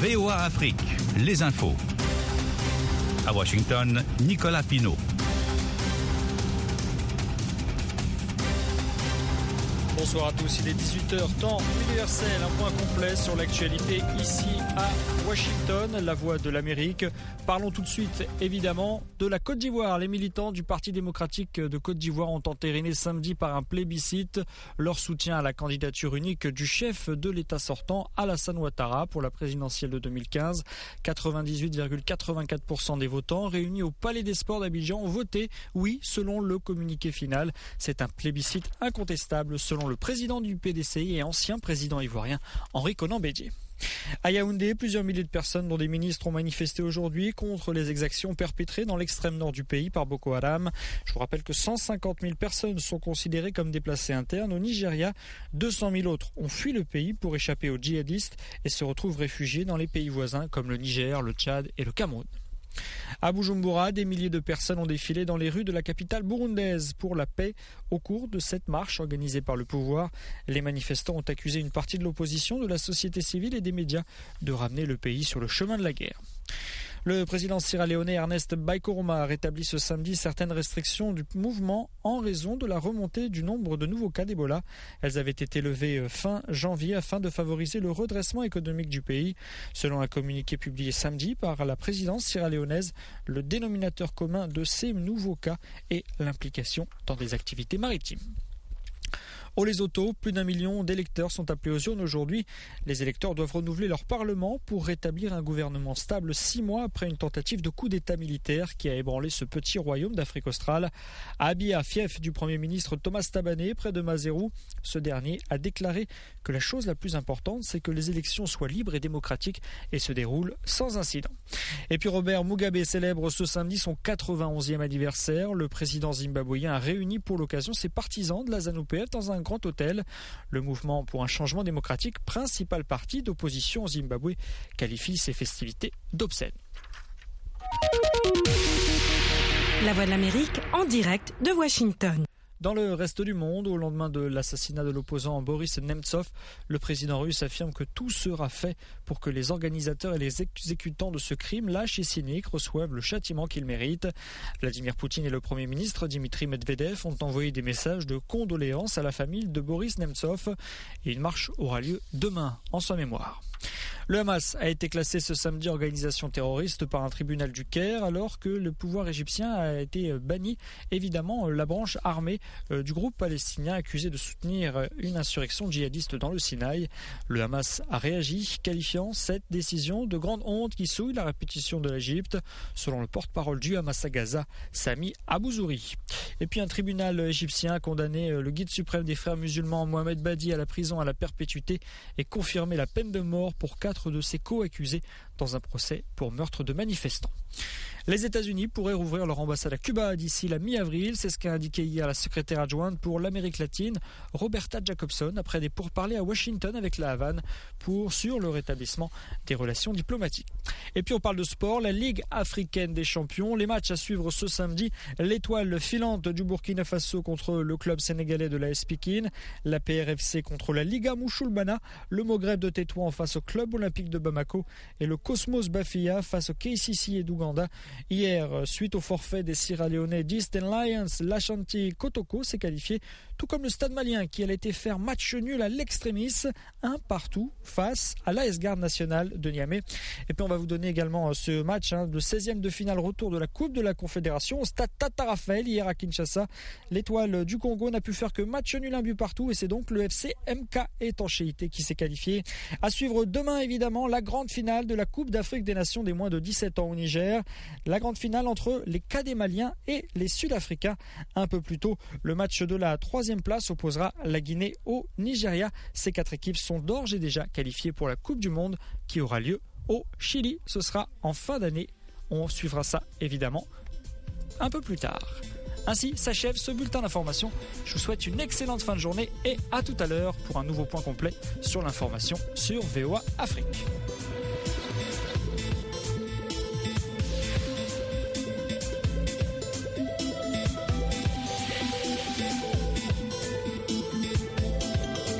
VOA Afrique, les infos. À Washington, Nicolas Pinault. Bonsoir à tous, il est 18h, temps universel, un point complet sur l'actualité ici à Washington, la voix de l'Amérique. Parlons tout de suite évidemment de la Côte d'Ivoire. Les militants du Parti démocratique de Côte d'Ivoire ont entériné samedi par un plébiscite leur soutien à la candidature unique du chef de l'État sortant, Alassane Ouattara, pour la présidentielle de 2015. 98,84% des votants réunis au Palais des Sports d'Abidjan ont voté oui selon le communiqué final. C'est un plébiscite incontestable selon le président du PDCI et ancien président ivoirien Henri Konan Bédié. À Yaoundé, plusieurs milliers de personnes, dont des ministres, ont manifesté aujourd'hui contre les exactions perpétrées dans l'extrême nord du pays par Boko Haram. Je vous rappelle que 150 000 personnes sont considérées comme déplacées internes. Au Nigeria, 200 000 autres ont fui le pays pour échapper aux djihadistes et se retrouvent réfugiés dans les pays voisins comme le Niger, le Tchad et le Cameroun. À Bujumbura, des milliers de personnes ont défilé dans les rues de la capitale burundaise pour la paix. Au cours de cette marche organisée par le pouvoir, les manifestants ont accusé une partie de l'opposition, de la société civile et des médias de ramener le pays sur le chemin de la guerre. Le président sierra-léonais Ernest Bai Koroma a rétabli ce samedi certaines restrictions du mouvement en raison de la remontée du nombre de nouveaux cas d'Ebola. Elles avaient été levées fin janvier afin de favoriser le redressement économique du pays. Selon un communiqué publié samedi par la présidence sierra-léonaise, le dénominateur commun de ces nouveaux cas est l'implication dans des activités maritimes. Au Lesotho, plus d'1 million d'électeurs sont appelés aux urnes aujourd'hui. Les électeurs doivent renouveler leur parlement pour rétablir un gouvernement stable 6 mois après une tentative de coup d'État militaire qui a ébranlé ce petit royaume d'Afrique australe. À Abia, fief du Premier ministre Thomas Tabané, près de Maseru, ce dernier a déclaré que la chose la plus importante, c'est que les élections soient libres et démocratiques et se déroulent sans incident. Et puis Robert Mugabe célèbre ce samedi son 91e anniversaire. Le président zimbabwéen a réuni pour l'occasion ses partisans de la ZANU-PF dans un grand hôtel. Le mouvement pour un changement démocratique, principal parti d'opposition au Zimbabwe, qualifie ces festivités d'obscènes. La Voix de l'Amérique en direct de Washington. Dans le reste du monde, au lendemain de l'assassinat de l'opposant Boris Nemtsov, le président russe affirme que tout sera fait pour que les organisateurs et les exécutants de ce crime lâches et cyniques reçoivent le châtiment qu'ils méritent. Vladimir Poutine et le Premier ministre Dimitri Medvedev ont envoyé des messages de condoléances à la famille de Boris Nemtsov et une marche aura lieu demain en sa mémoire. Le Hamas a été classé ce samedi organisation terroriste par un tribunal du Caire alors que le pouvoir égyptien a été banni, évidemment, la branche armée du groupe palestinien accusé de soutenir une insurrection djihadiste dans le Sinaï. Le Hamas a réagi, qualifiant cette décision de grande honte qui souille la répétition de l'Égypte, selon le porte-parole du Hamas à Gaza, Sami Abouzouri. Et puis un tribunal égyptien a condamné le guide suprême des frères musulmans Mohamed Badi à la prison à la perpétuité et confirmé la peine de mort pour 4 de ses co-accusés dans un procès pour meurtre de manifestants. Les États-Unis pourraient rouvrir leur ambassade à Cuba d'ici la mi-avril, c'est ce qu'a indiqué hier la secrétaire adjointe pour l'Amérique latine, Roberta Jacobson, après des pourparlers à Washington avec la Havane sur le rétablissement des relations diplomatiques. Et puis on parle de sport, la Ligue africaine des champions, les matchs à suivre ce samedi, l'étoile filante du Burkina Faso contre le club sénégalais de l'AS Pikine, la PRFC contre la Liga Mouchoulbana, le Maghreb de Tétouan face au club olympique de Bamako et le Cosmos Bafia face au KCC et d'Ouganda. Hier, suite au forfait des Sierra-Léonais d'Eastern Lions, l'Ashanti Kotoko s'est qualifié, tout comme le Stade malien qui allait été faire match nul à l'extrémis, 1-1 face à l'AS Garde nationale de Niamey. Et puis on va vous donner également ce match de 16e de finale retour de la Coupe de la Confédération au Stade Tata Raphaël hier à Kinshasa. L'étoile du Congo n'a pu faire que match nul, 1 but partout et c'est donc le FC MK Étanchéité qui s'est qualifié. À suivre demain évidemment la grande finale de la Coupe d'Afrique des Nations des moins de 17 ans au Niger. La grande finale entre les cadets maliens et les Sud-Africains. Un peu plus tôt, le match de la 3e place opposera la Guinée au Nigeria. Ces 4 équipes sont d'ores et déjà qualifiées pour la Coupe du Monde qui aura lieu au Chili. Ce sera en fin d'année. On suivra ça évidemment un peu plus tard. Ainsi s'achève ce bulletin d'information. Je vous souhaite une excellente fin de journée et à tout à l'heure pour un nouveau point complet sur l'information sur VOA Afrique.